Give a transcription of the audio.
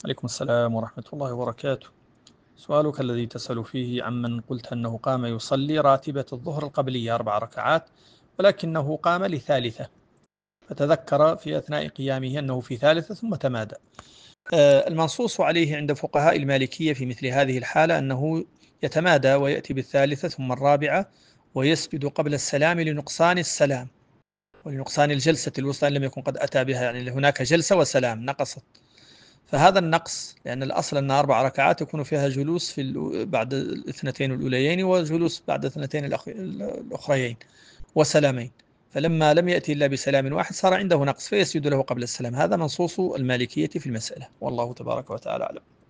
عليكم السلام ورحمة الله وبركاته. سؤالك الذي تسأل فيه عمن قلت أنه قام يصلي راتبة الظهر القبلية 4 ركعات، ولكنه قام لثالثة، فتذكر في أثناء قيامه أنه في ثالثة ثم تمادى. المنصوص عليه عند فقهاء المالكية في مثل هذه الحالة أنه يتمادى ويأتي بالثالثة ثم الرابعة، ويسجد قبل السلام لنقصان السلام ولنقصان الجلسة الوسطى إن لم يكن قد أتى بها، يعني هناك جلسة وسلام نقصت. فهذا النقص، لأن الأصل أن 4 ركعات يكون فيها جلوس بعد الاثنتين الأوليين وجلوس بعد الاثنتين الأخريين وسلامين، فلما لم يأتي إلا بسلام واحد صار عنده نقص فيسجد له قبل السلام. هذا منصوص المالكية في المسألة، والله تبارك وتعالى أعلم.